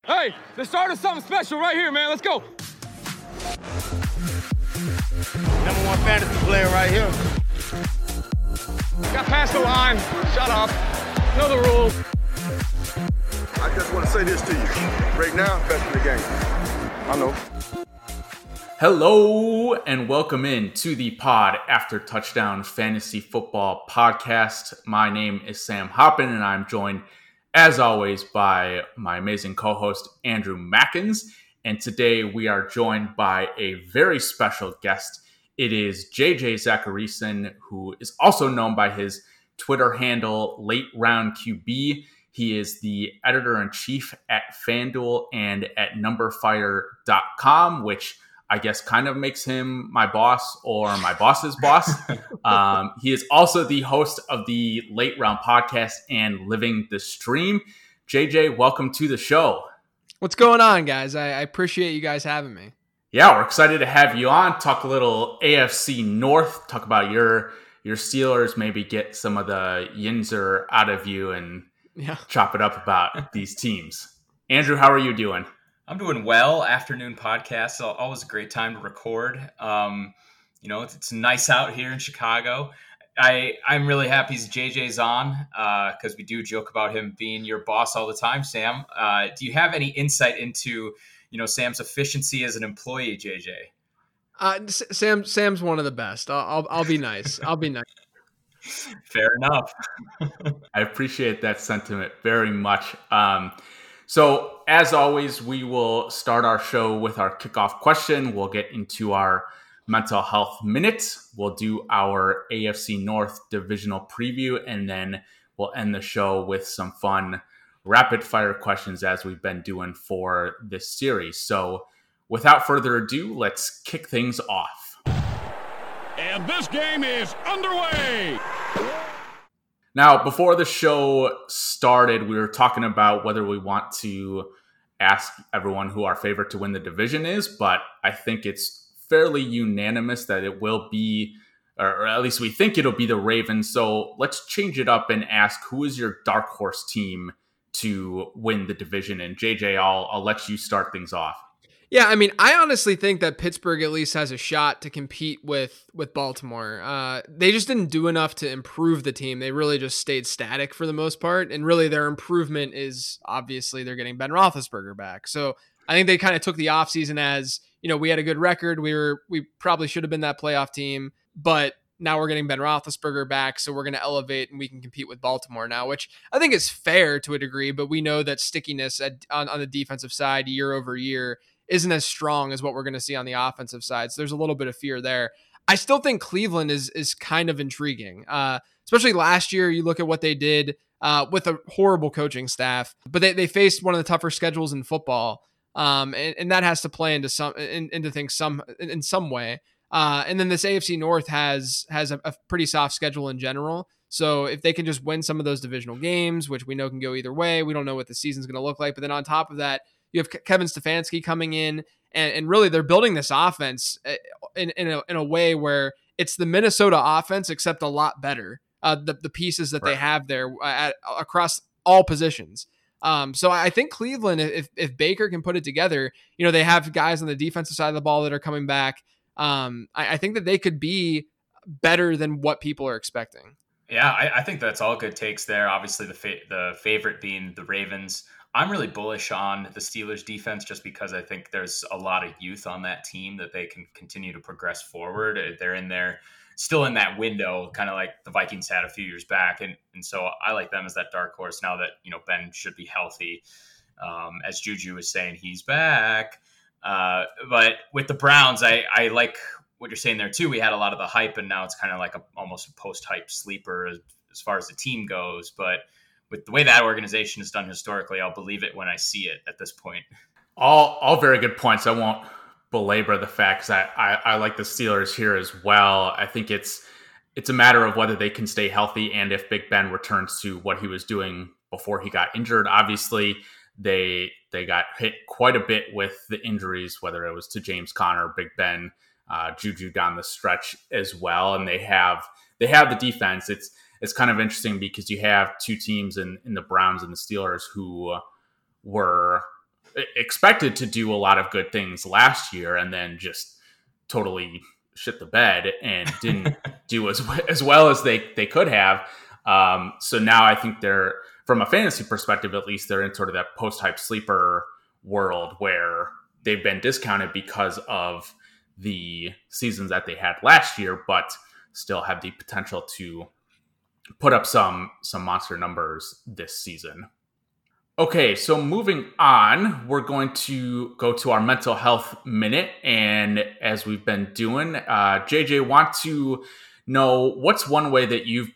Hey, the start of something special right here, man. Let's go. Number one fantasy player right here. Got past the line. Shut up. Know the rules. I just want to say this to you. Right now, best in the game. I know. Hello and welcome in to the Pod After Touchdown Fantasy Football Podcast. My name is Sam Hoppen and I'm joined as always by my amazing co-host Andrew Mackins. And today we are joined by a very special guest. It is JJ Zachariason, who is also known by his Twitter handle Late Round QB. He is the editor-in-chief at FanDuel and at numberfire.com, which I guess kind of makes him my boss or my boss's boss. He is also the host of the Late Round podcast and Living the Stream. JJ, welcome to the show. What's going on, guys? I appreciate you guys having me. Yeah, we're excited to have you on. Talk a little AFC North. Talk about your Steelers. Maybe get some of the yinzer out of you and chop it up about these teams. Andrew, how are you doing? I'm doing well. Afternoon podcast, always a great time to record. It's nice out here in Chicago. I'm really happy JJ's on because we do joke about him being your boss all the time, Sam. Do you have any insight into, Sam's efficiency as an employee, JJ? Sam's one of the best. I'll be nice. I'll be nice. Fair enough. I appreciate that sentiment very much. So as always, we will start our show with our kickoff question. We'll get into our mental health minute. We'll do our AFC North divisional preview, and then we'll end the show with some fun rapid fire questions as we've been doing for this series. So without further ado, let's kick things off. And this game is underway. Now, before the show started, we were talking about whether we want to ask everyone who our favorite to win the division is, but I think it's fairly unanimous that it will be, or at least we think it'll be the Ravens. So let's change it up and ask, who is your dark horse team to win the division? And JJ, I'll let you start things off. Yeah, I mean, I honestly think that Pittsburgh at least has a shot to compete with Baltimore. They just didn't do enough to improve the team. They really just stayed static for the most part. And really their improvement is obviously they're getting Ben Roethlisberger back. So I think they kind of took the offseason as, we had a good record. We probably should have been that playoff team, but now we're getting Ben Roethlisberger back. So we're going to elevate and we can compete with Baltimore now, which I think is fair to a degree, but we know that stickiness on the defensive side year over year isn't as strong as what we're going to see on the offensive side. So there's a little bit of fear there. I still think Cleveland is kind of intriguing, especially last year. You look at what they did with a horrible coaching staff, but they faced one of the tougher schedules in football, and that has to play into things in some way. And then this AFC North has a pretty soft schedule in general. So if they can just win some of those divisional games, which we know can go either way, we don't know what the season's going to look like. But then on top of that, you have Kevin Stefanski coming in, and really they're building this offense in a way where it's the Minnesota offense, except a lot better. The pieces that they have there across all positions. So I think Cleveland, if Baker can put it together, they have guys on the defensive side of the ball that are coming back. I think that they could be better than what people are expecting. Yeah, I think that's all good takes there. Obviously, the favorite being the Ravens. I'm really bullish on the Steelers defense just because I think there's a lot of youth on that team that they can continue to progress forward. They're still in that window, kind of like the Vikings had a few years back. And so I like them as that dark horse now that, Ben should be healthy. As Juju was saying, he's back. But with the Browns, I like what you're saying there too. We had a lot of the hype and now it's kind of like almost a post-hype sleeper as far as the team goes. But with the way that organization is done historically, I'll believe it when I see it at this point. All very good points. I won't belabor the facts. I like the Steelers here as well. I think it's a matter of whether they can stay healthy and if Big Ben returns to what he was doing before he got injured. Obviously, they got hit quite a bit with the injuries, whether it was to James Conner, Big Ben, Juju down the stretch as well. And they have the defense. It's kind of interesting because you have two teams in the Browns and the Steelers who were expected to do a lot of good things last year and then just totally shit the bed and didn't do as well as they could have. So now I think they're, from a fantasy perspective, at least, they're in sort of that post-hype sleeper world where they've been discounted because of the seasons that they had last year, but still have the potential to put up some monster numbers this season. Okay, so moving on, we're going to go to our mental health minute. And as we've been doing, JJ, want to know what's one way that you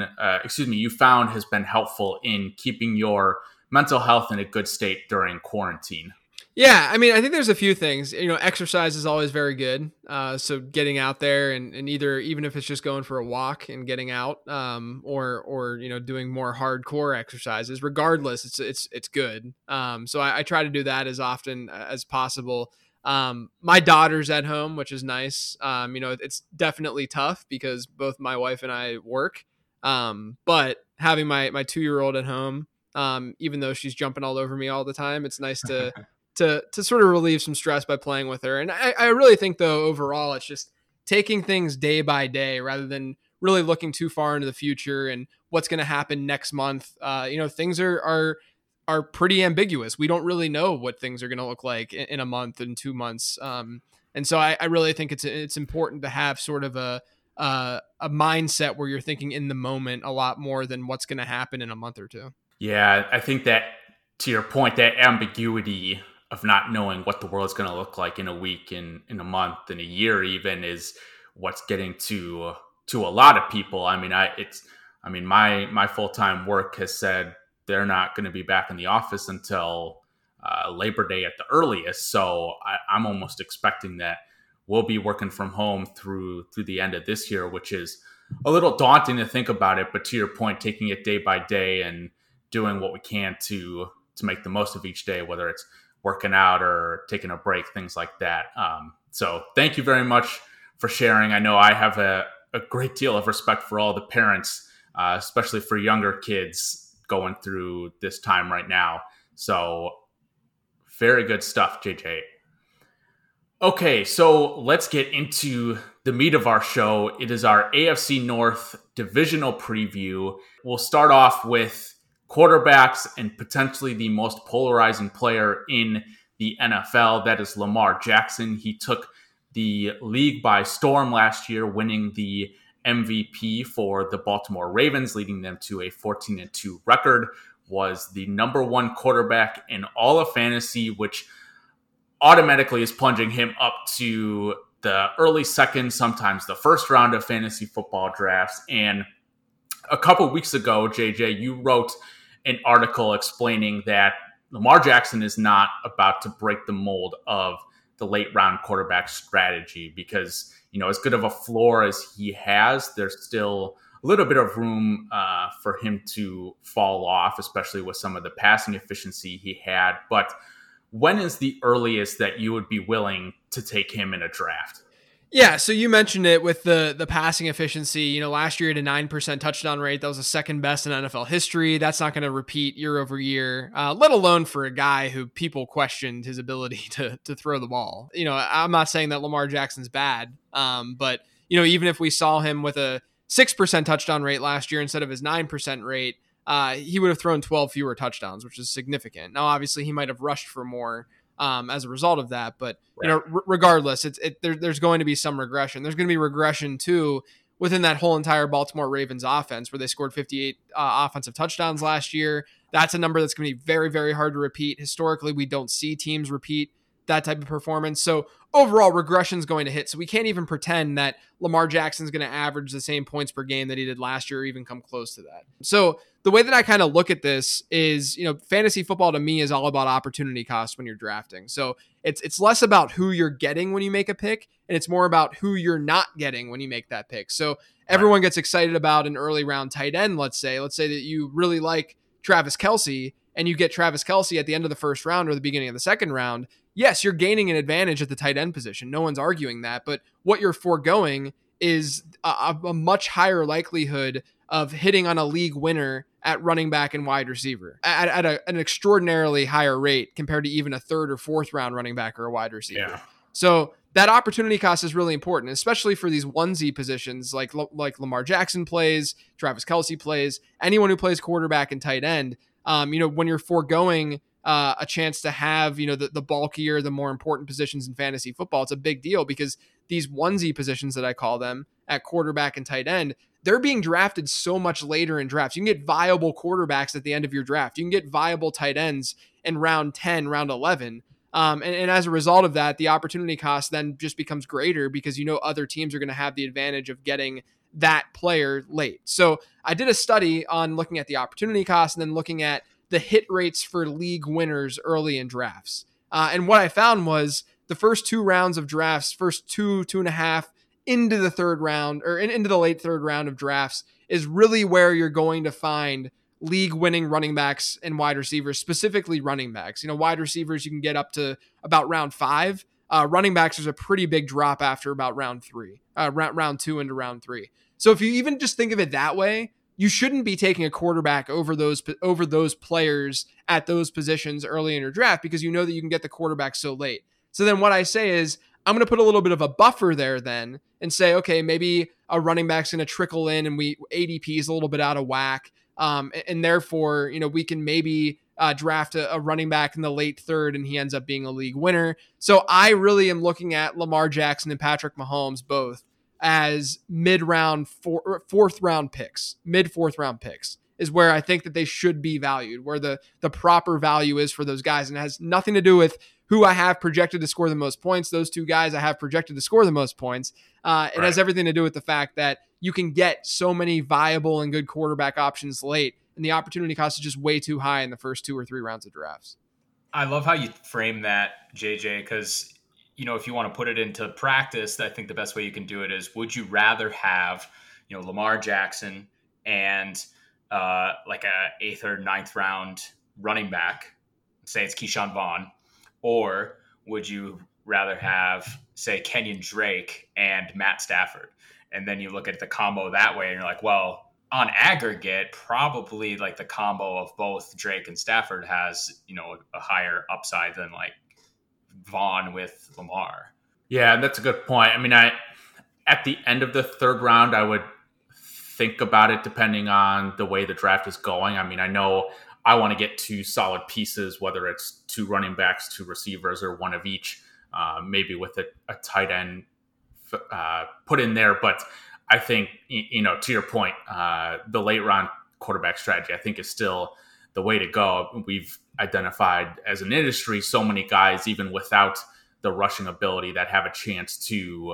found has been helpful in keeping your mental health in a good state during quarantine? Yeah, I mean, I think there's a few things. Exercise is always very good. So getting out there and even if it's just going for a walk and getting out, or doing more hardcore exercises, regardless, it's good. So I try to do that as often as possible. My daughter's at home, which is nice. It's definitely tough because both my wife and I work. But having my 2-year-old at home, even though she's jumping all over me all the time, it's nice to sort of relieve some stress by playing with her. And I really think, though, overall, it's just taking things day by day rather than really looking too far into the future and what's going to happen next month. Things are pretty ambiguous. We don't really know what things are going to look like in a month and 2 months. And so I really think it's important to have sort of a mindset where you're thinking in the moment a lot more than what's going to happen in a month or two. Yeah, I think that, to your point, that ambiguity of not knowing what the world's going to look like in a week, in a month, in a year even, is what's getting to a lot of people. I mean, my full-time work has said they're not going to be back in the office until Labor Day at the earliest. So I'm almost expecting that we'll be working from home through the end of this year, which is a little daunting to think about it. But to your point, taking it day by day and doing what we can to make the most of each day, whether it's working out or taking a break, things like that. So thank you very much for sharing. I know I have a great deal of respect for all the parents, especially for younger kids going through this time right now. So very good stuff, JJ. Okay, so let's get into the meat of our show. It is our AFC North divisional preview. We'll start off with quarterbacks and potentially the most polarizing player in the NFL. That is Lamar Jackson. He took the league by storm last year, winning the MVP for the Baltimore Ravens, leading them to a 14-2 record, was the number one quarterback in all of fantasy, which automatically is plunging him up to the early second, sometimes the first round of fantasy football drafts. And a couple weeks ago, JJ, you wrote an article explaining that Lamar Jackson is not about to break the mold of the late round quarterback strategy because, as good of a floor as he has, there's still a little bit of room for him to fall off, especially with some of the passing efficiency he had. But when is the earliest that you would be willing to take him in a draft? Yeah, so you mentioned it with the passing efficiency. Last year at a 9% touchdown rate. That was the second best in NFL history. That's not going to repeat year over year, let alone for a guy who people questioned his ability to throw the ball. I'm not saying that Lamar Jackson's bad, but even if we saw him with a 6% touchdown rate last year instead of his 9% rate, he would have thrown 12 fewer touchdowns, which is significant. Now, obviously, he might have rushed for more as a result of that. But, regardless, there's going to be some regression. There's going to be regression, too, within that whole entire Baltimore Ravens offense where they scored 58 offensive touchdowns last year. That's a number that's going to be very, very hard to repeat. Historically, we don't see teams repeat that type of performance. So overall, regression is going to hit. So we can't even pretend that Lamar Jackson's going to average the same points per game that he did last year or even come close to that. So the way that I kind of look at this is, fantasy football to me is all about opportunity cost when you're drafting. So it's less about who you're getting when you make a pick, and it's more about who you're not getting when you make that pick. So everyone gets excited about an early round tight end, let's say that you really like Travis Kelce, and you get Travis Kelce at the end of the first round or the beginning of the second round. Yes, you're gaining an advantage at the tight end position. No one's arguing that. But what you're foregoing is a much higher likelihood of hitting on a league winner at running back and wide receiver at an extraordinarily higher rate compared to even a third or fourth round running back or a wide receiver. Yeah. So that opportunity cost is really important, especially for these onesie positions like Lamar Jackson plays, Travis Kelce plays, anyone who plays quarterback and tight end. When you're foregoing a chance to have, the bulkier, the more important positions in fantasy football, it's a big deal because these onesie positions that I call them at quarterback and tight end, they're being drafted so much later in drafts. You can get viable quarterbacks at the end of your draft. You can get viable tight ends in round 10, round 11. And as a result of that, the opportunity cost then just becomes greater because other teams are going to have the advantage of getting that player late. So I did a study on looking at the opportunity cost and then looking at the hit rates for league winners early in drafts. And what I found was the first 2 rounds of drafts, first two and a half into the third round or into the late third round of drafts is really where you're going to find league winning running backs and wide receivers, specifically running backs. Wide receivers, you can get up to about round 5. Running backs, there's a pretty big drop after about round 3, round 2 into round 3. So if you even just think of it that way, you shouldn't be taking a quarterback over those players at those positions early in your draft because you know that you can get the quarterback so late. So then what I say is I'm going to put a little bit of a buffer there then and say, okay, maybe a running back's going to trickle in and ADP is a little bit out of whack. And therefore, we can maybe draft a running back in the late third and he ends up being a league winner. So I really am looking at Lamar Jackson and Patrick Mahomes both as mid-round, fourth round picks, mid-fourth round picks is where I think that they should be valued, where the proper value is for those guys. And it has nothing to do with who I have projected to score the most points. Those 2 guys I have projected to score the most points. It has everything to do with the fact that you can get so many viable and good quarterback options late, and the opportunity cost is just way too high in the first 2 or 3 rounds of drafts. I love how you frame that, JJ, because if you want to put it into practice, I think the best way you can do it is, would you rather have, Lamar Jackson and like a 8th or 9th round running back, say it's Keyshawn Vaughn, or would you rather have, say, Kenyon Drake and Matt Stafford? And then you look at the combo that way and you're like, well, on aggregate, probably like the combo of both Drake and Stafford has, a higher upside than like Vaughn with Lamar. Yeah, that's a good point. I mean, at the end of the third round, I would think about it depending on the way the draft is going. I mean, I know I want to get 2 solid pieces, whether it's 2 running backs, 2 receivers, or 1 of each, maybe with a tight end put in there. But I think, to your point, the late round quarterback strategy, I think, is still the way to go. We've identified as an industry so many guys, even without the rushing ability, that have a chance to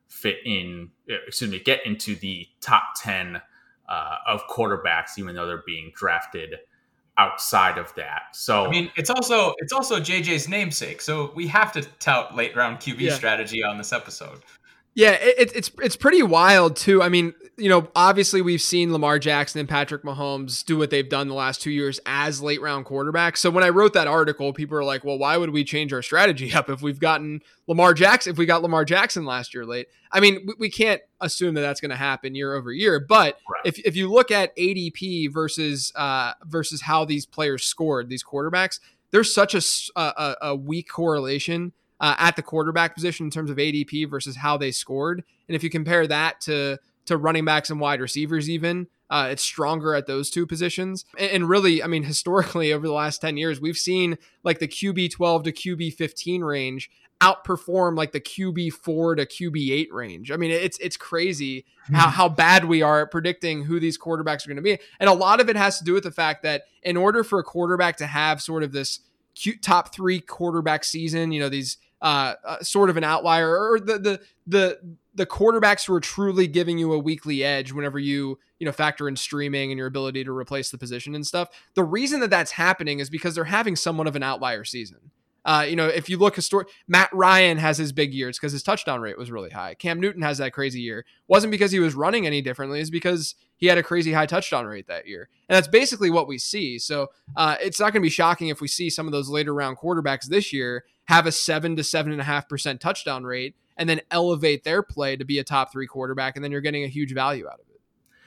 get into the top 10 of quarterbacks, even though they're being drafted outside of that. So I mean, it's also JJ's namesake, so we have to tout late round QB strategy on this episode. Yeah, it's pretty wild too. I mean, obviously we've seen Lamar Jackson and Patrick Mahomes do what they've done the last 2 years as late round quarterbacks. So when I wrote that article, people are like, well, why would we change our strategy up if we've gotten Lamar Jackson, if we got Lamar Jackson last year late? I mean, we can't assume that that's going to happen year over year. But if you look at ADP versus how these players scored, these quarterbacks, there's such a weak correlation at the quarterback position in terms of ADP versus how they scored. And if you compare that to running backs and wide receivers even, it's stronger at those 2 positions. And really, I mean, historically over the last 10 years, we've seen like the QB 12 to QB 15 range outperform like the QB 4 to QB 8 range. I mean, it's crazy how bad we are at predicting who these quarterbacks are going to be. And a lot of it has to do with the fact that in order for a quarterback to have sort of this top 3 quarterback season, these sort of an outlier, or the quarterbacks who are truly giving you a weekly edge whenever you factor in streaming and your ability to replace the position and stuff. The reason that that's happening is because they're having somewhat of an outlier season. If you look Matt Ryan has his big years because his touchdown rate was really high. Cam Newton has that crazy year. Wasn't because he was running any differently. It's because he had a crazy high touchdown rate that year. And that's basically what we see. So it's not going to be shocking if we see some of those later round quarterbacks this year have a 7 to 7.5% touchdown rate and then elevate their play to be a top 3 quarterback. And then you're getting a huge value out of it.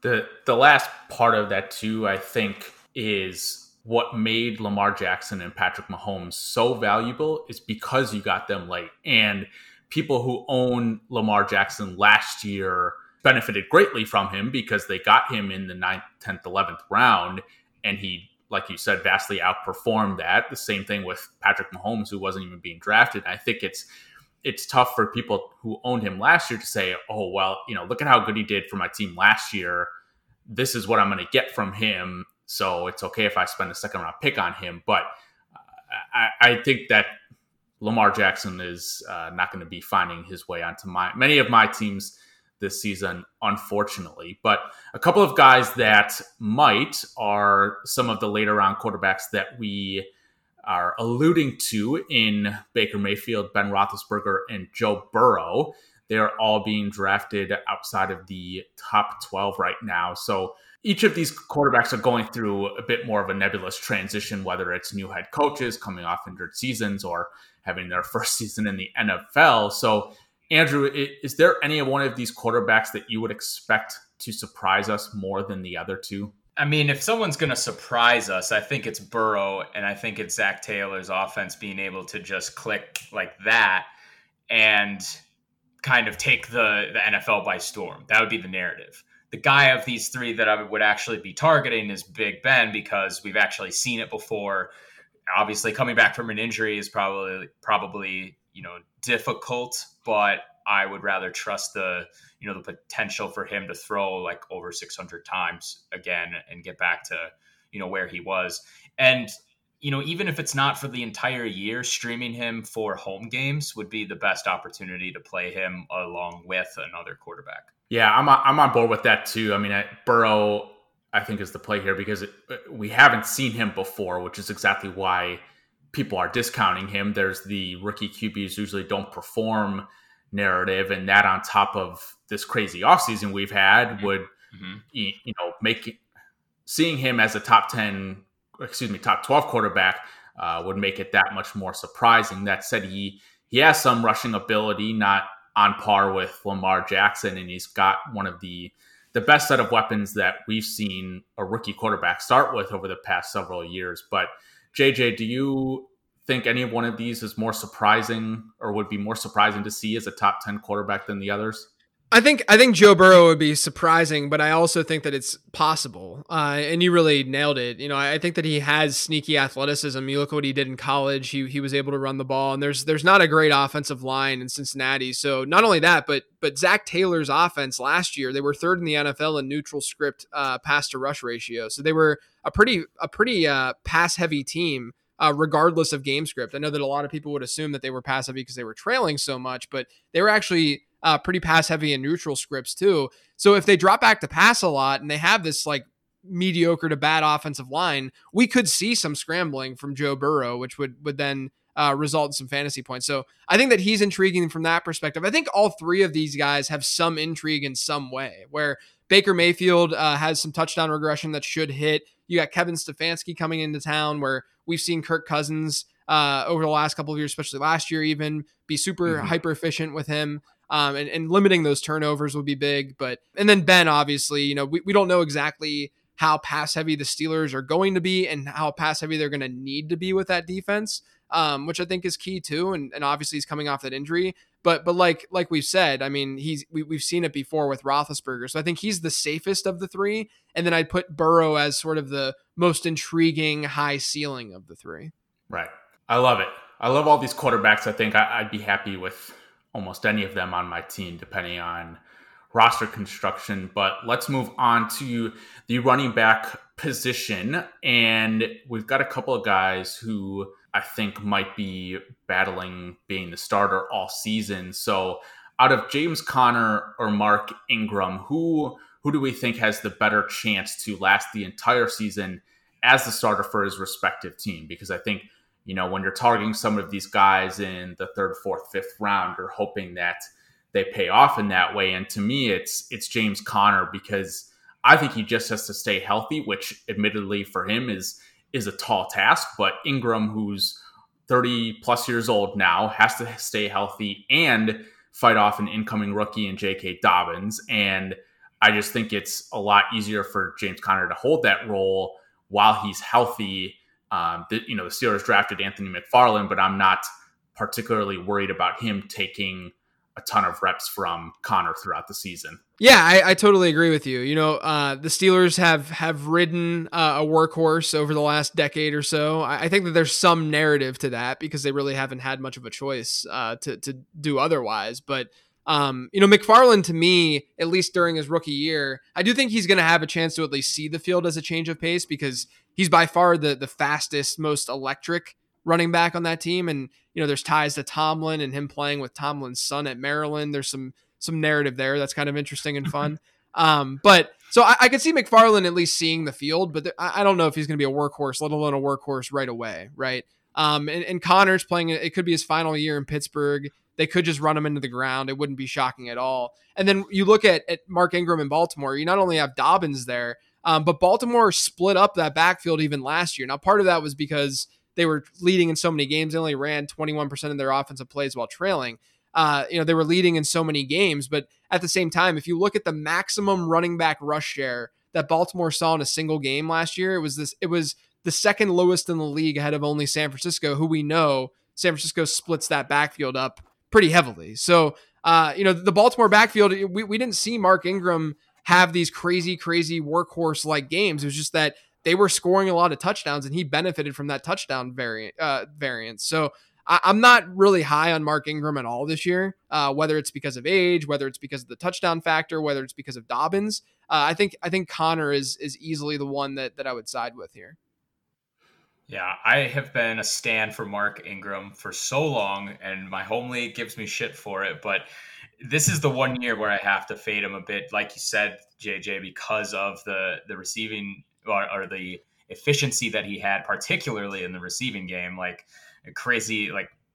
The last part of that too, I think, is what made Lamar Jackson and Patrick Mahomes so valuable is because you got them late. And people who own Lamar Jackson last year benefited greatly from him because they got him in the 9th, 10th, 11th round. And he, like you said, vastly outperformed that. The same thing with Patrick Mahomes, who wasn't even being drafted. And I think it's tough for people who owned him last year to say, oh, well, look at how good he did for my team last year. This is what I'm going to get from him. So it's okay if I spend a second round pick on him. But I think that Lamar Jackson is not going to be finding his way onto many of my teams this season, unfortunately. But a couple of guys that might are some of the later round quarterbacks that we are alluding to in Baker Mayfield, Ben Roethlisberger, and Joe Burrow. They are all being drafted outside of the top 12 right now. So each of these quarterbacks are going through a bit more of a nebulous transition, whether it's new head coaches coming off injured seasons or having their first season in the NFL. So, Andrew, is there any one of these quarterbacks that you would expect to surprise us more than the other two? I mean, if someone's going to surprise us, I think it's Burrow, and I think it's Zach Taylor's offense being able to just click like that and kind of take the NFL by storm. That would be the narrative. The guy of these three that I would actually be targeting is Big Ben, because we've actually seen it before. Obviously, coming back from an injury is probably difficult, but I would rather trust the potential for him to throw like over 600 times again and get back to where he was. And even if it's not for the entire year, streaming him for home games would be the best opportunity to play him along with another quarterback. Yeah, I'm on board with that too. I mean, Burrow, I think, is the play here because we haven't seen him before, which is exactly why people are discounting him. There's the rookie QBs usually don't perform narrative, and that on top of this crazy offseason we've had would, make seeing him as a top 12 quarterback would make it that much more surprising. That said, he has some rushing ability, not on par with Lamar Jackson, and he's got one of the best set of weapons that we've seen a rookie quarterback start with over the past several years. But JJ, do you think any one of these is more surprising or would be more surprising to see as a top 10 quarterback than the others? I think Joe Burrow would be surprising, but I also think that it's possible. And you really nailed it. I think that he has sneaky athleticism. You look at what he did in college. He was able to run the ball, and there's not a great offensive line in Cincinnati. So not only that, but Zach Taylor's offense last year, they were third in the NFL in neutral script pass to rush ratio. So they were a pretty pass heavy team. Regardless of game script. I know that a lot of people would assume that they were pass heavy because they were trailing so much, but they were actually pretty pass heavy in neutral scripts too. So if they drop back to pass a lot and they have this like mediocre to bad offensive line, we could see some scrambling from Joe Burrow, which would then result in some fantasy points. So I think that he's intriguing from that perspective. I think all three of these guys have some intrigue in some way, where Baker Mayfield has some touchdown regression that should hit. You got Kevin Stefanski coming into town, where we've seen Kirk Cousins over the last couple of years, especially last year, even be super hyper efficient with him. And limiting those turnovers would be big. And then Ben, obviously, we don't know exactly how pass heavy the Steelers are going to be and how pass heavy they're going to need to be with that defense, which I think is key too. And obviously he's coming off that injury. But like we've said, I mean, we've seen it before with Roethlisberger. So I think he's the safest of the three. And then I'd put Burrow as sort of the most intriguing high ceiling of the three. Right. I love it. I love all these quarterbacks. I think I'd be happy with almost any of them on my team, depending on roster construction. But let's move on to the running back position. And we've got a couple of guys who I think might be battling being the starter all season. So out of James Conner or Mark Ingram, who do we think has the better chance to last the entire season as the starter for his respective team? Because I think, when you're targeting some of these guys in the 3rd, 4th, 5th round, you're hoping that they pay off in that way. And to me, it's James Conner, because I think he just has to stay healthy, which admittedly for him is a tall task. But Ingram, who's 30 plus years old now, has to stay healthy and fight off an incoming rookie in J.K. Dobbins. And I just think it's a lot easier for James Conner to hold that role while he's healthy. The Steelers drafted Anthony McFarland, but I'm not particularly worried about him taking a ton of reps from Conner throughout the season. Yeah, I totally agree with you. The Steelers have ridden a workhorse over the last decade or so. I think that there's some narrative to that because they really haven't had much of a choice to do otherwise. But McFarland, to me, at least during his rookie year, I do think he's going to have a chance to at least see the field as a change of pace because he's by far the fastest, most electric running back on that team. And, there's ties to Tomlin and him playing with Tomlin's son at Maryland. There's some narrative there that's kind of interesting and fun. But so I could see McFarland at least seeing the field, but I don't know if he's going to be a workhorse, let alone a workhorse right away. Right. And Connor's playing, it could be his final year in Pittsburgh. They could just run him into the ground. It wouldn't be shocking at all. And then you look at Mark Ingram in Baltimore, you not only have Dobbins there, but Baltimore split up that backfield even last year. Now, part of that was because they were leading in so many games. They only ran 21% of their offensive plays while trailing. They were leading in so many games, but at the same time, if you look at the maximum running back rush share that Baltimore saw in a single game last year, it was the second lowest in the league ahead of only San Francisco, who we know San Francisco splits that backfield up pretty heavily. So, the Baltimore backfield, we didn't see Mark Ingram have these crazy workhorse-like games. It was just that they were scoring a lot of touchdowns and he benefited from that touchdown variance. So I'm not really high on Mark Ingram at all this year, whether it's because of age, whether it's because of the touchdown factor, whether it's because of Dobbins. I think Conner is easily the one that I would side with here. Yeah, I have been a stan for Mark Ingram for so long, and my home league gives me shit for it. But this is the one year where I have to fade him a bit, like you said, JJ, because of the receiving or the efficiency that he had, particularly in the receiving game, like a crazy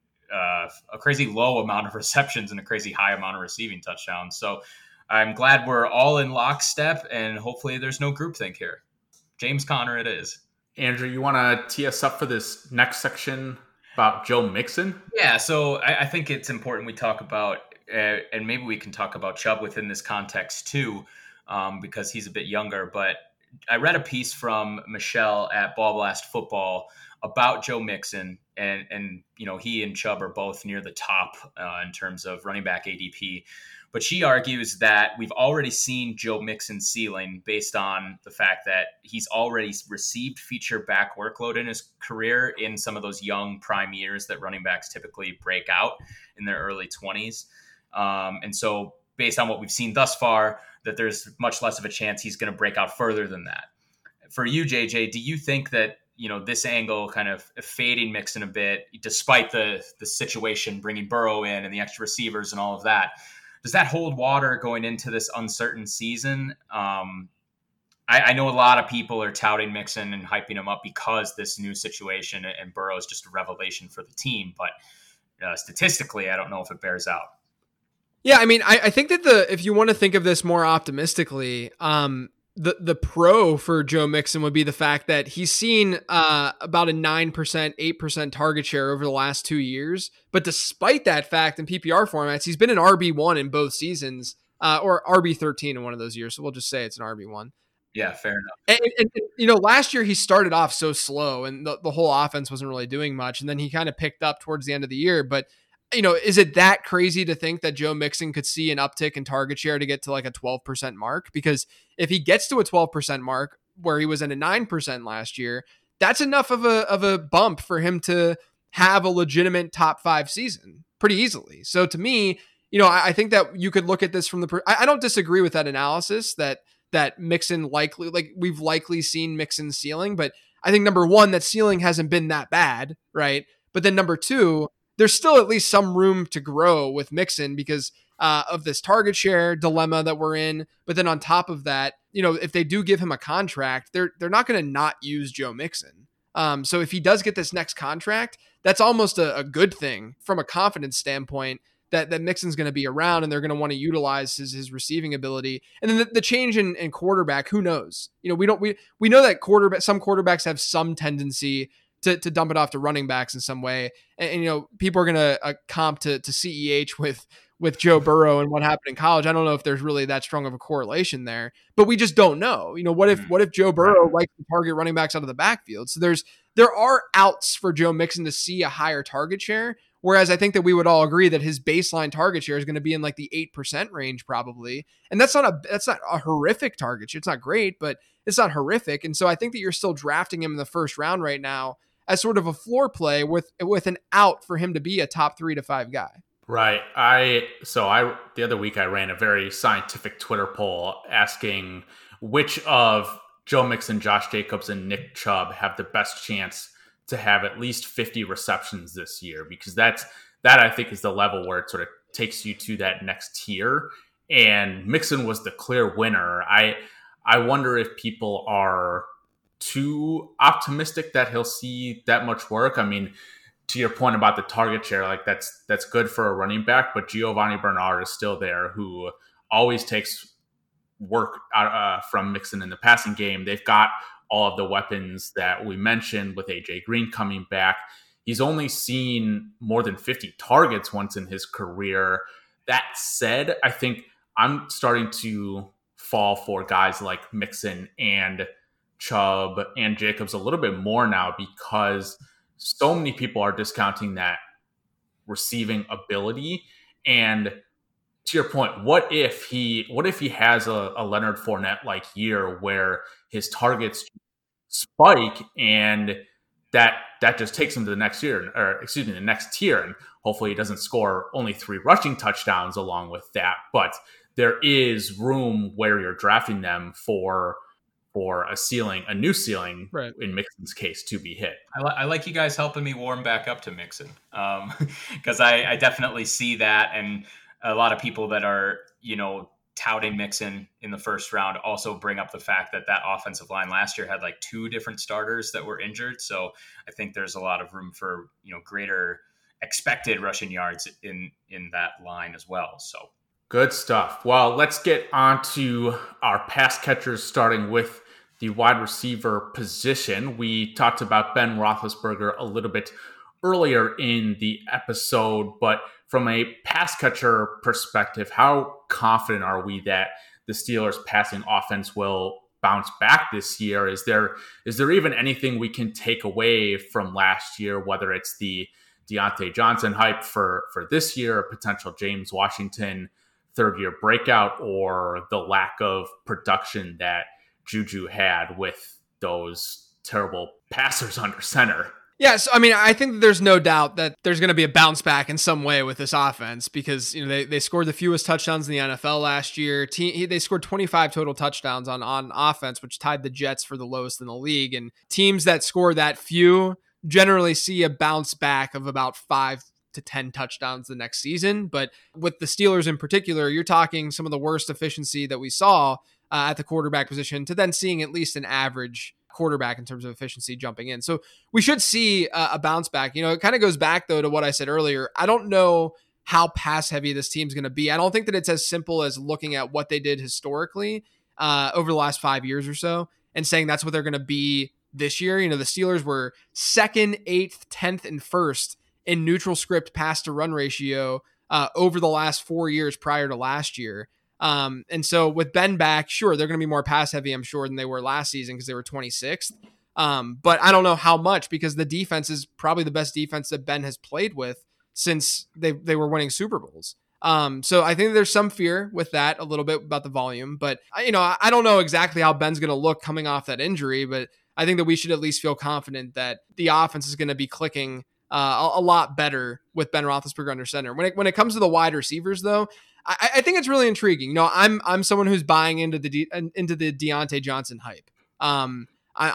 low amount of receptions and a crazy high amount of receiving touchdowns. So I'm glad we're all in lockstep, and hopefully there's no groupthink here. James Conner it is. Andrew, you want to tee us up for this next section about Joe Mixon? Yeah, so I think it's important we talk about, and maybe we can talk about Chubb within this context too, because he's a bit younger. But I read a piece from Michelle at Ball Blast Football about Joe Mixon, and he and Chubb are both near the top in terms of running back ADP. But she argues that we've already seen Joe Mixon's ceiling based on the fact that he's already received feature back workload in his career in some of those young prime years that running backs typically break out in their early 20s. And so based on what we've seen thus far, that there's much less of a chance he's going to break out further than that. For you, JJ, do you think that this angle kind of fading Mixon a bit, despite the situation, bringing Burrow in and the extra receivers and all of that, does that hold water going into this uncertain season? I know a lot of people are touting Mixon and hyping him up because this new situation and Burrow is just a revelation for the team. But statistically, I don't know if it bears out. Yeah, I mean, I think that if you want to think of this more optimistically, the pro for Joe Mixon would be the fact that he's seen about a 9%, 8% target share over the last 2 years. But despite that fact, in PPR formats, he's been an RB1 in both seasons, or RB13 in one of those years. So we'll just say it's an RB1. Yeah, fair enough. And last year he started off so slow and the whole offense wasn't really doing much. And then he kind of picked up towards the end of the year. But is it that crazy to think that Joe Mixon could see an uptick in target share to get to like a 12% mark? Because if he gets to a 12% mark where he was at a 9% last year, that's enough of a bump for him to have a legitimate top 5 season pretty easily. So to me, I think that you could look at this from I don't disagree with that analysis that Mixon we've likely seen Mixon's ceiling, but I think number one, that ceiling hasn't been that bad, right? But then number two, there's still at least some room to grow with Mixon because of this target share dilemma that we're in. But then on top of that, if they do give him a contract, they're not going to not use Joe Mixon. So if he does get this next contract, that's almost a good thing from a confidence standpoint that Mixon's going to be around and they're going to want to utilize his receiving ability. And then the change in quarterback, who knows? We know that some quarterbacks have some tendency to dump it off to running backs in some way. And people are going to comp to CEH with Joe Burrow and what happened in college. I don't know if there's really that strong of a correlation there, but we just don't know. What if Joe Burrow likes to target running backs out of the backfield? So there are outs for Joe Mixon to see a higher target share. Whereas I think that we would all agree that his baseline target share is going to be in like the 8% range probably. And that's not a horrific target share. It's not great, but it's not horrific. And so I think that you're still drafting him in the first round right now as sort of a floor play with an out for him to be a top 3 to 5 guy. Right. The other week I ran a very scientific Twitter poll asking which of Joe Mixon, Josh Jacobs, and Nick Chubb have the best chance to have at least 50 receptions this year, because that I think is the level where it sort of takes you to that next tier. And Mixon was the clear winner. I wonder if people are too optimistic that he'll see that much work. I mean, to your point about the target share, like that's good for a running back, but Giovanni Bernard is still there, who always takes work from Mixon in the passing game. They've got all of the weapons that we mentioned with AJ Green coming back. He's only seen more than 50 targets once in his career. That said, I think I'm starting to fall for guys like Mixon and Chubb and Jacobs a little bit more now, because so many people are discounting that receiving ability. And to your point, what if he has a Leonard Fournette like year where his targets spike and that just takes him to the next year, the next tier, and hopefully he doesn't score only 3 rushing touchdowns along with that. But there is room where you're drafting them for a new ceiling, right, in Mixon's case, to be hit. I like you guys helping me warm back up to Mixon, because I definitely see that, and a lot of people that are touting Mixon in the first round also bring up the fact that offensive line last year had like 2 different starters that were injured. So I think there's a lot of room for greater expected rushing yards in that line as well. So good stuff. Well, let's get on to our pass catchers, starting with the wide receiver position. We talked about Ben Roethlisberger a little bit earlier in the episode, but from a pass catcher perspective, how confident are we that the Steelers' passing offense will bounce back this year? Is there even anything we can take away from last year, whether it's the Diontae Johnson hype for this year, a potential James Washington third-year breakout, or the lack of production that Juju had with those terrible passers under center? Yes, I mean, I think that there's no doubt that there's going to be a bounce back in some way with this offense, because they scored the fewest touchdowns in the NFL last year. They scored 25 total touchdowns on offense, which tied the Jets for the lowest in the league. And teams that score that few generally see a bounce back of about 5 to 10 touchdowns the next season. But with the Steelers in particular, you're talking some of the worst efficiency that we saw at the quarterback position to then seeing at least an average quarterback in terms of efficiency jumping in. So we should see a bounce back. It kind of goes back though to what I said earlier. I don't know how pass heavy this team's going to be. I don't think that it's as simple as looking at what they did historically over the last 5 years or so and saying that's what they're going to be this year. The Steelers were 2nd, 8th, 10th, and 1st in neutral script pass to run ratio over the last 4 years prior to last year. And so with Ben back, sure, they're going to be more pass heavy, I'm sure, than they were last season because they were 26th. But I don't know how much, because the defense is probably the best defense that Ben has played with since they were winning Super Bowls. So I think there's some fear with that a little bit about the volume, but I don't know exactly how Ben's going to look coming off that injury, but I think that we should at least feel confident that the offense is going to be clicking a lot better with Ben Roethlisberger under center. When it comes to the wide receivers, though, I think it's really intriguing. I'm someone who's buying into the Diontae Johnson hype. I'm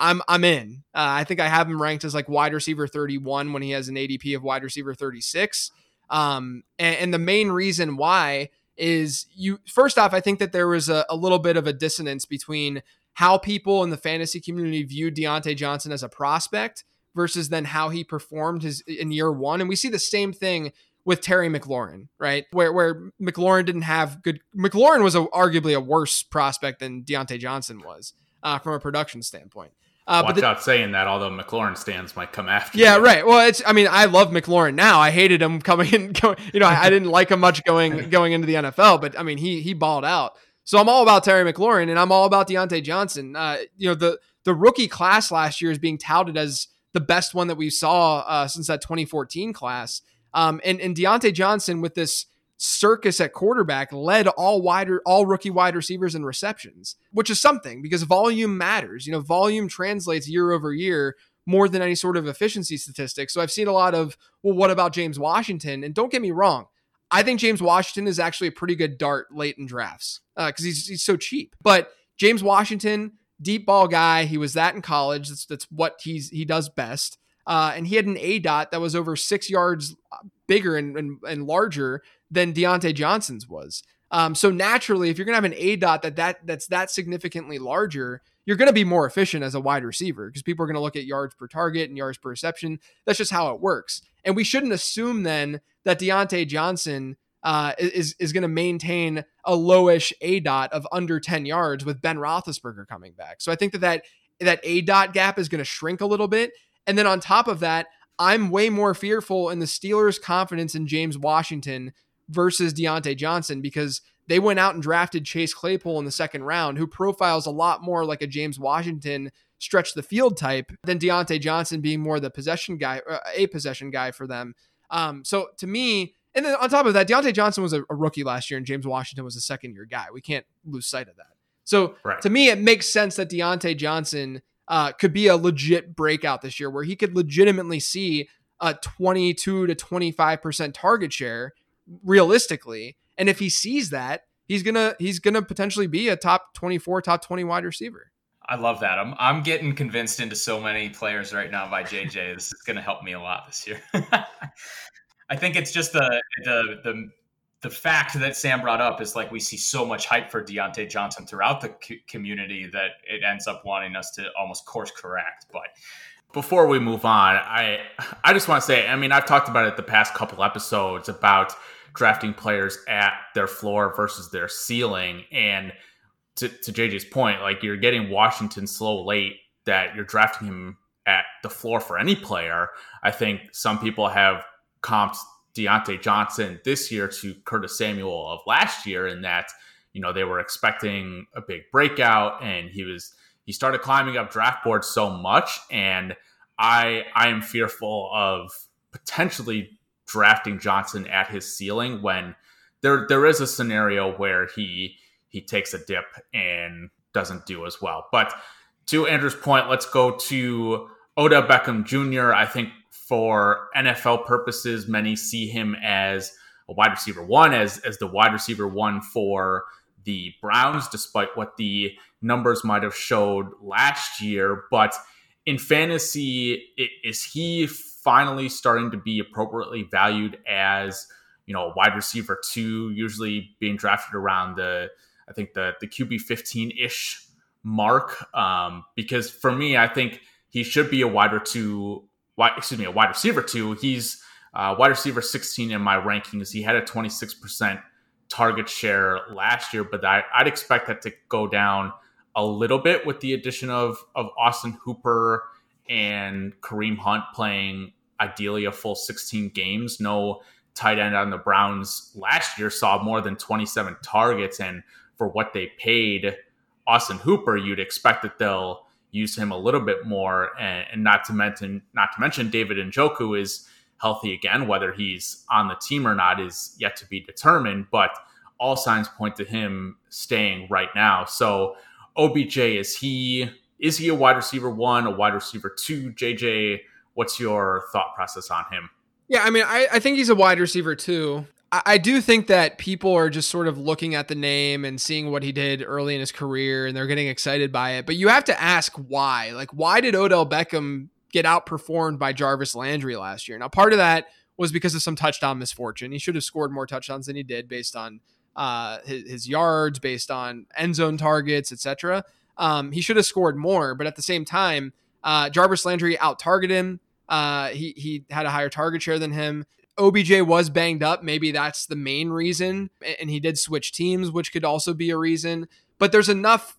in. I think I have him ranked as like wide receiver 31 when he has an ADP of wide receiver 36. And the main reason why is first off, I think that there was a little bit of a dissonance between how people in the fantasy community viewed Diontae Johnson as a prospect versus then how he performed in year one. And we see the same thing with Terry McLaurin, right? Where McLaurin didn't have good. McLaurin was arguably a worse prospect than Diontae Johnson was from a production standpoint. Watch out saying that, although McLaurin stands might come after you. Yeah, right. Well, I love McLaurin now. I hated him coming in. I didn't like him much going into the NFL, but I mean, he balled out. So I'm all about Terry McLaurin, and I'm all about Diontae Johnson. The rookie class last year is being touted as the best one that we saw since that 2014 class. And Diontae Johnson, with this circus at quarterback, led all rookie wide receivers in receptions, which is something because volume matters. Volume translates year over year more than any sort of efficiency statistic. So I've seen a lot of, well, what about James Washington? And don't get me wrong, I think James Washington is actually a pretty good dart late in drafts because he's so cheap. But James Washington, deep ball guy, he was that in college. That's what he does best. And he had an ADOT that was over 6 yards bigger and larger than Diontae Johnson's was. So naturally, if you're going to have an ADOT that's that significantly larger, you're going to be more efficient as a wide receiver because people are going to look at yards per target and yards per reception. That's just how it works. And we shouldn't assume then that Diontae Johnson is going to maintain a lowish ADOT of under 10 yards with Ben Roethlisberger coming back. So I think that ADOT gap is going to shrink a little bit. And then on top of that, I'm way more fearful in the Steelers' confidence in James Washington versus Diontae Johnson because they went out and drafted Chase Claypool in the second round, who profiles a lot more like a James Washington stretch the field type than Diontae Johnson being more the possession guy, a possession guy for them. So to me, and then on top of that, Diontae Johnson was a rookie last year and James Washington was a second-year guy. We can't lose sight of that. So To me, it makes sense that Diontae Johnson could be a legit breakout this year where he could legitimately see a 22 to 25% target share realistically. And if he sees that, he's gonna potentially be a top 24, top 20 wide receiver. I love that. I'm getting convinced into so many players right now by JJ. This is going to help me a lot this year. I think it's just the fact that Sam brought up is like we see so much hype for Diontae Johnson throughout the community that it ends up wanting us to almost course correct. But before we move on, I just want to say, I mean, I've talked about it the past couple episodes about drafting players at their floor versus their ceiling. And to JJ's point, like you're getting Washington so late that you're drafting him at the floor for any player. I think some people have comped Diontae Johnson this year to Curtis Samuel of last year in that, they were expecting a big breakout and he started climbing up draft boards so much. And I am fearful of potentially drafting Johnson at his ceiling when there is a scenario where he takes a dip and doesn't do as well. But to Andrew's point, let's go to Odell Beckham Jr. I think for NFL purposes, many see him as a wide receiver one, as the wide receiver one for the Browns, despite what the numbers might have showed last year. But in fantasy, is he finally starting to be appropriately valued as, a wide receiver two, usually being drafted around the QB 15-ish mark? Because for me, I think he should be a wide receiver two. He's wide receiver 16 in my rankings. He had a 26% target share last year, but I'd expect that to go down a little bit with the addition of Austin Hooper and Kareem Hunt playing ideally a full 16 games. No tight end on the Browns last year saw more than 27 targets, and for what they paid Austin Hooper, you'd expect that they'll use him a little bit more, and not to mention David Njoku is healthy again. Whether he's on the team or not is yet to be determined, but all signs point to him staying right now. So OBJ, is he a wide receiver one, a wide receiver two? JJ, what's your thought process on him? Yeah, I mean, I think he's a wide receiver too. I do think that people are just sort of looking at the name and seeing what he did early in his career, and they're getting excited by it. But you have to ask why. Like, why did Odell Beckham get outperformed by Jarvis Landry last year? Now, part of that was because of some touchdown misfortune. He should have scored more touchdowns than he did based on his yards, based on end zone targets, etc. He should have scored more, but at the same time, Jarvis Landry out-targeted him. He had a higher target share than him. OBJ was banged up. Maybe that's the main reason. And he did switch teams, which could also be a reason. But there's enough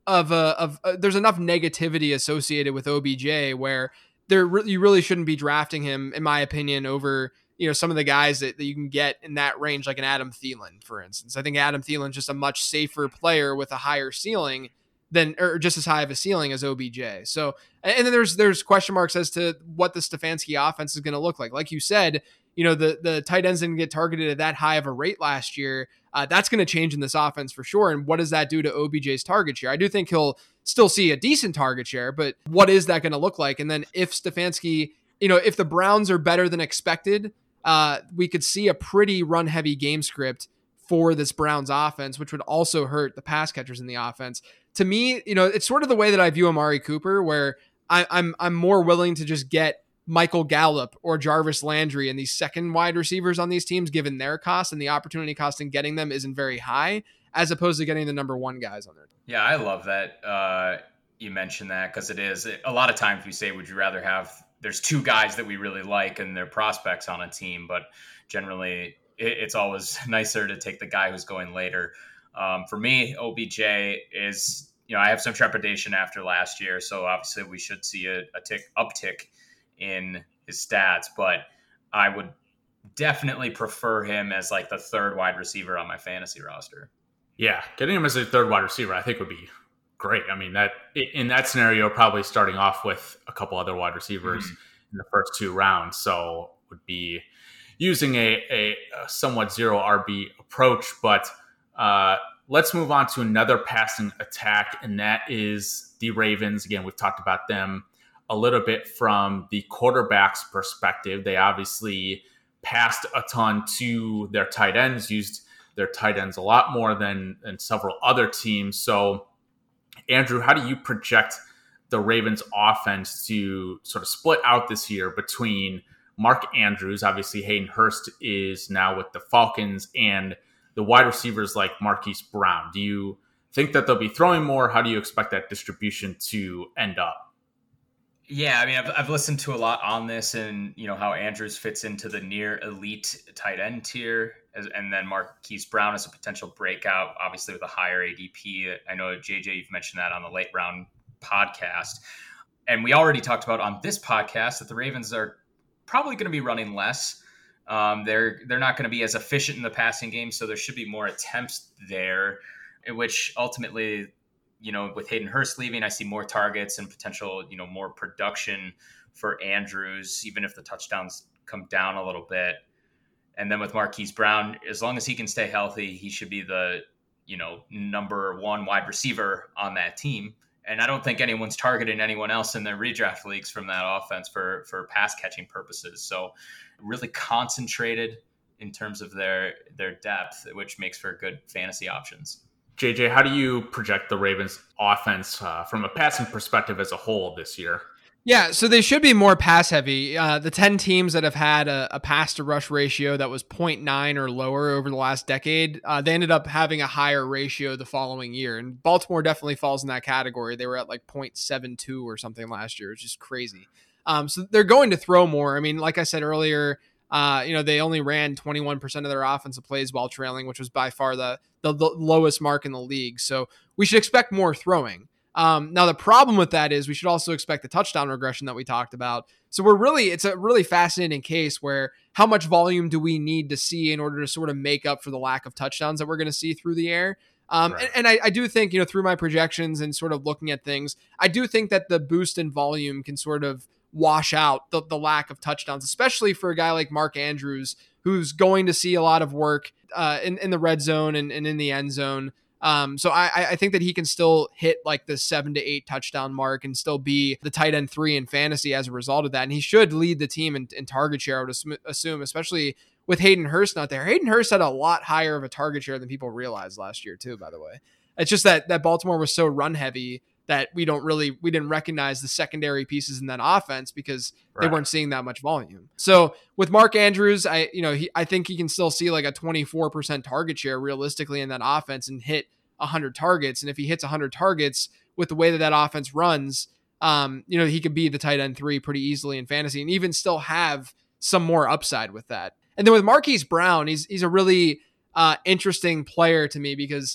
there's enough negativity associated with OBJ where you really shouldn't be drafting him, in my opinion, over some of the guys that you can get in that range, like an Adam Thielen, for instance. I think Adam Thielen's just a much safer player with a higher ceiling or just as high of a ceiling as OBJ. So, and then there's question marks as to what the Stefanski offense is going to look like. Like you said, the tight ends didn't get targeted at that high of a rate last year. That's going to change in this offense for sure. And what does that do to OBJ's target share? I do think he'll still see a decent target share, but what is that going to look like? And then if Stefanski, if the Browns are better than expected, we could see a pretty run heavy game script for this Browns offense, which would also hurt the pass catchers in the offense. To me, it's sort of the way that I view Amari Cooper, where I'm more willing to just get Michael Gallup or Jarvis Landry and these second wide receivers on these teams, given their cost, and the opportunity cost in getting them isn't very high, as opposed to getting the number one guys on their team. Yeah, I love that you mentioned that, because it is a lot of times we say, would you rather have, there's two guys that we really like and they're prospects on a team, but generally it's always nicer to take the guy who's going later. For me, OBJ is, I have some trepidation after last year, so obviously we should see a uptick in his stats, but I would definitely prefer him as like the third wide receiver on my fantasy roster. Yeah, getting him as a third wide receiver, I think would be great. I mean, that in that scenario, probably starting off with a couple other wide receivers in the first two rounds. So would be using a somewhat zero RB approach. But let's move on to another passing attack, and that is the Ravens. Again, we've talked about them a little bit from the quarterback's perspective. They obviously passed a ton to their tight ends, used their tight ends a lot more than several other teams. So, Andrew, how do you project the Ravens offense to sort of split out this year between Mark Andrews? Obviously, Hayden Hurst is now with the Falcons, and the wide receivers like Marquise Brown. Do you think that they'll be throwing more? How do you expect that distribution to end up? Yeah, I mean, I've listened to a lot on this, and how Andrews fits into the near elite tight end tier, and then Marquise Brown is a potential breakout, obviously with a higher ADP. I know, JJ, you've mentioned that on the late round podcast, and we already talked about on this podcast that the Ravens are probably going to be running less. They're not going to be as efficient in the passing game, so there should be more attempts there, in which ultimately, with Hayden Hurst leaving, I see more targets and potential, more production for Andrews, even if the touchdowns come down a little bit. And then with Marquise Brown, as long as he can stay healthy, he should be the, number one wide receiver on that team. And I don't think anyone's targeting anyone else in their redraft leagues from that offense for pass catching purposes. So really concentrated in terms of their depth, which makes for good fantasy options. JJ, how do you project the Ravens offense from a passing perspective as a whole this year? Yeah, so they should be more pass heavy. The 10 teams that have had a pass to rush ratio that was 0.9 or lower over the last decade, they ended up having a higher ratio the following year. And Baltimore definitely falls in that category. They were at like 0.72 or something last year. It's just crazy. So they're going to throw more. I mean, like I said earlier, they only ran 21% of their offensive plays while trailing, which was by far the lowest mark in the league. So we should expect more throwing. Now the problem with that is we should also expect the touchdown regression that we talked about. So it's a really fascinating case where how much volume do we need to see in order to sort of make up for the lack of touchdowns that we're going to see through the air? Right. And I do think, through my projections and sort of looking at things, I do think that the boost in volume can sort of wash out the lack of touchdowns, especially for a guy like Mark Andrews, who's going to see a lot of work in the red zone and in the end zone. So I think that he can still hit like the 7 to 8 touchdown mark and still be the tight end 3 in fantasy as a result of that. And he should lead the team in target share, I would assume, especially with Hayden Hurst not there. Hayden Hurst had a lot higher of a target share than people realized last year too, by the way. It's just that Baltimore was so run heavy that we didn't recognize the secondary pieces in that offense because they weren't seeing that much volume. So with Mark Andrews, I think he can still see like a 24% target share realistically in that offense and hit 100 targets. And if he hits 100 targets with the way that offense runs, he could be the tight end 3 pretty easily in fantasy and even still have some more upside with that. And then with Marquise Brown, he's a really interesting player to me because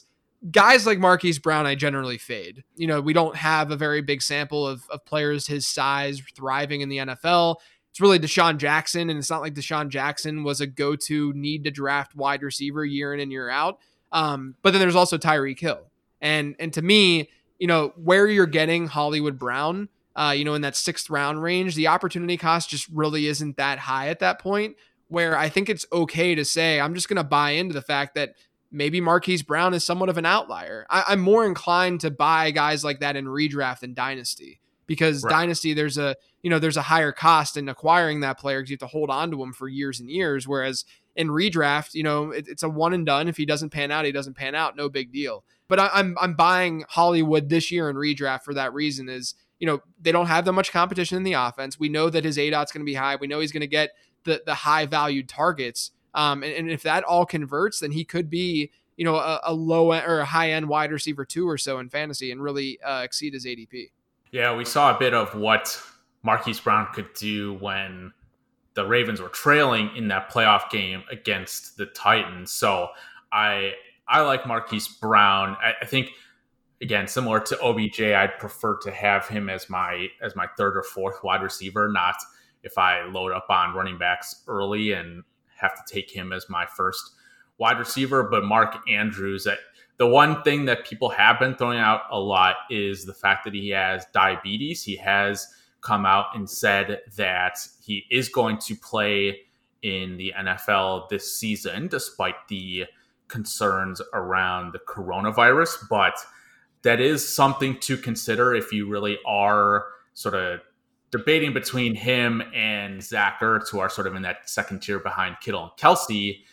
guys like Marquise Brown, I generally fade. We don't have a very big sample of players his size thriving in the NFL. It's really Deshaun Jackson, and it's not like Deshaun Jackson was a go-to need to draft wide receiver year in and year out. But then there's also Tyreek Hill. And to me, where you're getting Hollywood Brown, in that 6th round range, the opportunity cost just really isn't that high at that point, where I think it's okay to say, I'm just going to buy into the fact that maybe Marquise Brown is somewhat of an outlier. I'm more inclined to buy guys like that in redraft than dynasty, because dynasty, there's a higher cost in acquiring that player because you have to hold on to him for years and years. Whereas in redraft, it's a one and done. If he doesn't pan out, he doesn't pan out. No big deal. But I'm buying Hollywood this year in redraft for that reason. Is they don't have that much competition in the offense. We know that his ADOT's going to be high. We know he's going to get the high valued targets. And if that all converts, then he could be, a low end or a high end wide receiver 2 or so in fantasy and really exceed his ADP. Yeah, we saw a bit of what Marquise Brown could do when the Ravens were trailing in that playoff game against the Titans. So I like Marquise Brown. I think, again, similar to OBJ, I'd prefer to have him as my 3rd or 4th wide receiver, not if I load up on running backs early and have to take him as my first wide receiver. But Mark Andrews, the one thing that people have been throwing out a lot is the fact that he has diabetes. He has come out and said that he is going to play in the NFL this season, despite the concerns around the coronavirus. But that is something to consider if you really are sort of debating between him and Zach Ertz, who are sort of in that second tier behind Kittle and Kelsey,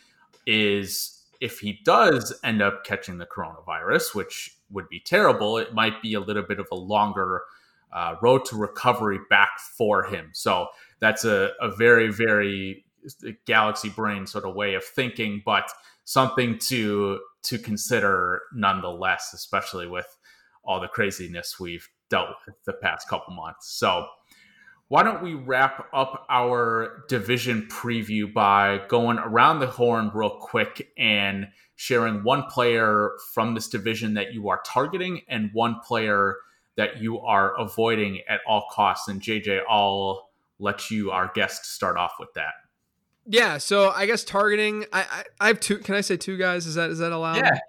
is if he does end up catching the coronavirus, which would be terrible, it might be a little bit of a longer road to recovery back for him. So that's a very, very galaxy brain sort of way of thinking, but something to consider nonetheless, especially with all the craziness we've dealt with the past couple months. So why don't we wrap up our division preview by going around the horn real quick and sharing one player from this division that you are targeting and one player that you are avoiding at all costs. And JJ, I'll let you, our guest, start off with that. Yeah, so I guess targeting. I have 2. Can I say 2 guys? Is that allowed? Yeah,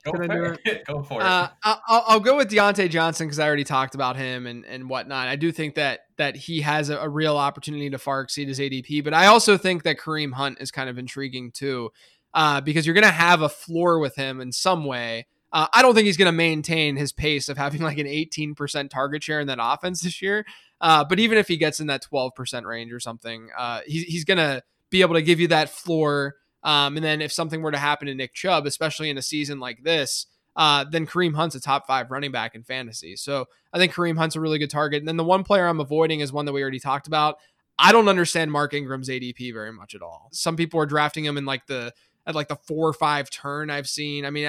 go for it. I'll go with Deontay Johnson because I already talked about him and whatnot. I do think that he has a real opportunity to far exceed his ADP, but I also think that Kareem Hunt is kind of intriguing too, because you're going to have a floor with him in some way. I don't think he's going to maintain his pace of having like an 18% target share in that offense this year. But even if he gets in that 12% range or something, he's going to be able to give you that floor. And then if something were to happen to Nick Chubb, especially in a season like this, then Kareem Hunt's a top 5 running back in fantasy. So I think Kareem Hunt's a really good target. And then the one player I'm avoiding is one that we already talked about. I don't understand Mark Ingram's ADP very much at all. Some people are drafting him in at the 4 or 5 turn I've seen. I mean,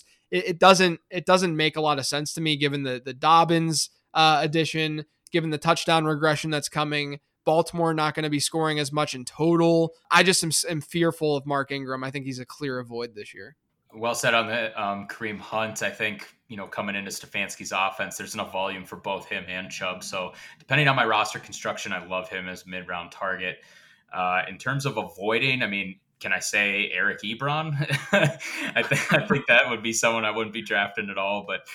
it doesn't make a lot of sense to me given the Dobbins addition, given the touchdown regression that's coming. Baltimore not going to be scoring as much in total. I just am fearful of Mark Ingram. I think he's a clear avoid this year. Well said on the Kareem Hunt. I think, coming into Stefanski's offense, there's enough volume for both him and Chubb. So depending on my roster construction, I love him as a mid-round target. In terms of avoiding, I mean, can I say Eric Ebron? I think that would be someone I wouldn't be drafting at all. But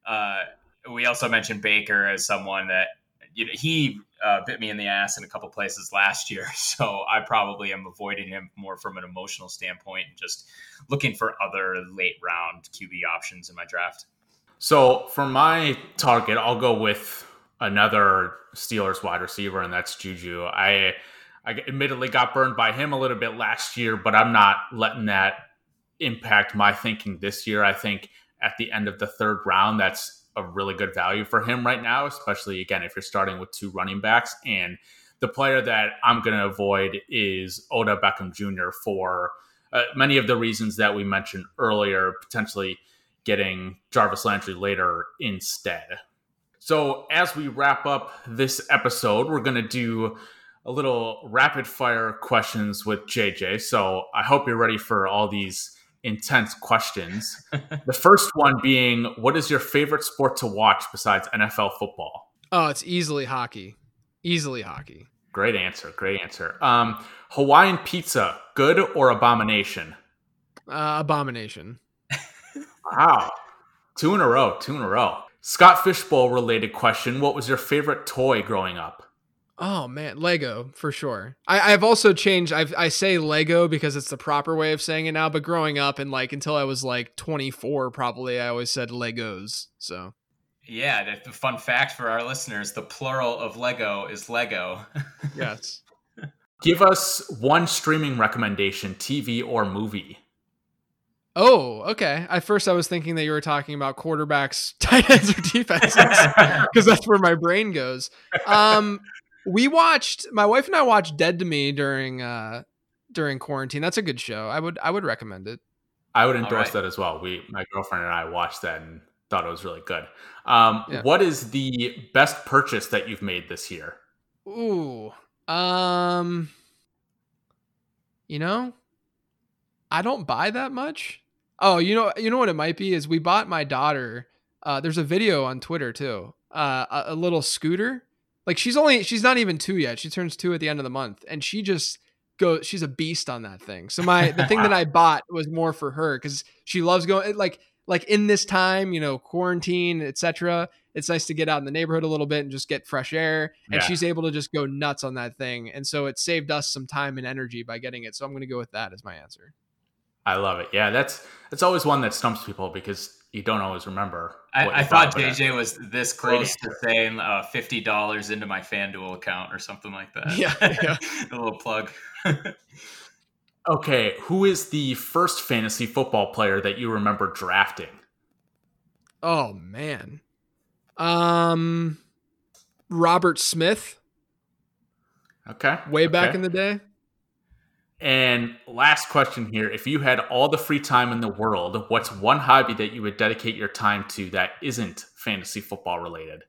we also mentioned Baker as someone that, he bit me in the ass in a couple places last year. So I probably am avoiding him more from an emotional standpoint and just looking for other late round QB options in my draft. So for my target, I'll go with another Steelers wide receiver, and that's Juju. I admittedly got burned by him a little bit last year, but I'm not letting that impact my thinking this year. I think at the end of the 3rd round, that's a really good value for him right now, especially, again, if you're starting with 2 running backs. And the player that I'm going to avoid is Odell Beckham Jr. for many of the reasons that we mentioned earlier, potentially getting Jarvis Landry later instead. So as we wrap up this episode, we're going to do a little rapid fire questions with JJ. So I hope you're ready for all these intense questions. The first one being, what is your favorite sport to watch besides NFL football? Oh, it's easily hockey. Easily hockey. Great answer. Hawaiian pizza, good or abomination? Abomination. Wow. Two in a row. Scott Fishbowl related question. What was your favorite toy growing up? Oh man, Lego for sure. I've also changed. I say Lego because it's the proper way of saying it now. But growing up and like until I was like 24, probably I always said Legos. So yeah, the fun fact for our listeners: the plural of Lego is Lego. Yes. Give us one streaming recommendation, TV or movie. Oh, okay. At first I was thinking that you were talking about quarterbacks, tight ends, or defenses because that's where my brain goes. My wife and I watched Dead to Me during quarantine. That's a good show. I would recommend it. I would endorse that as well. My girlfriend and I watched that and thought it was really good. Yeah. What is the best purchase that you've made this year? Ooh. I don't buy that much. Oh, you know what it might be is we bought my daughter. There's a video on Twitter too. A little scooter. Like she's not even 2 yet. She turns 2 at the end of the month, and she's a beast on that thing. So the thing that I bought was more for her because she loves going like in this time, quarantine, etc. It's nice to get out in the neighborhood a little bit and just get fresh air. And she's able to just go nuts on that thing. And so it saved us some time and energy by getting it. So I'm going to go with that as my answer. I love it. Yeah, that's always one that stumps people because you don't always remember. I thought JJ was this close to saying $50 into my FanDuel account or something like that. Yeah. A little plug. Okay, who is the first fantasy football player that you remember drafting? Oh man. Robert Smith. Okay. Way back in the day. And last question here. If you had all the free time in the world, what's one hobby that you would dedicate your time to that isn't fantasy football related?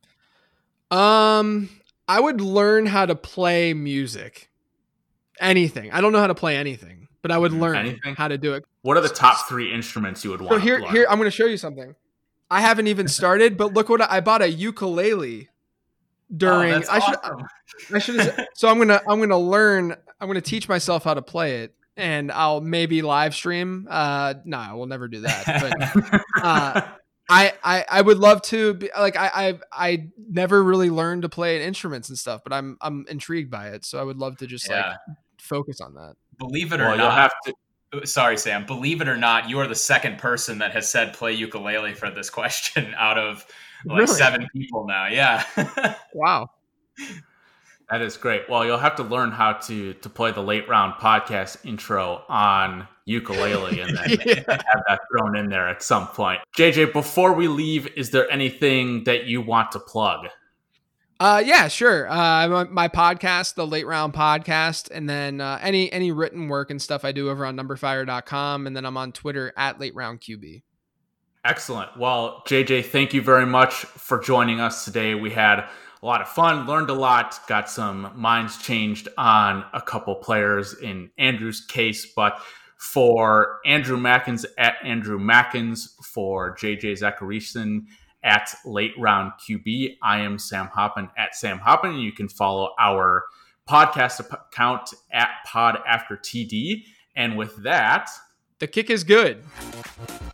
I would learn how to play music. Anything. I don't know how to play anything, but I would learn how to do it. What are the top 3 instruments you would want to learn? Here, I'm going to show you something. I haven't even started, but look what I bought a ukulele during. Oh, that's awesome. I should. So I'm gonna learn. I'm gonna teach myself how to play it, and I'll maybe live stream. No, we'll never do that. But I would love to be like I never really learned to play instruments and stuff, but I'm intrigued by it. So I would love to just focus on that. Believe it or not. Sorry, Sam. Believe it or not, you are the second person that has said play ukulele for this question out of Really? 7 people now. Yeah. Wow. That is great. Well, you'll have to learn how to play the Late Round podcast intro on ukulele and then have that thrown in there at some point. JJ, before we leave, is there anything that you want to plug? Yeah, sure. My podcast, the Late Round Podcast, and then any written work and stuff I do over on numberfire.com, and then I'm on Twitter at LateRoundQB. Excellent. Well, JJ, thank you very much for joining us today. We had a lot of fun, learned a lot, got some minds changed on a couple players in Andrew's case, but for Andrew Mackins at Andrew Mackins, for JJ Zachariason at Late Round QB, I am Sam Hoppen at Sam Hoppen, and you can follow our podcast account at Pod After TD. And with that, the kick is good.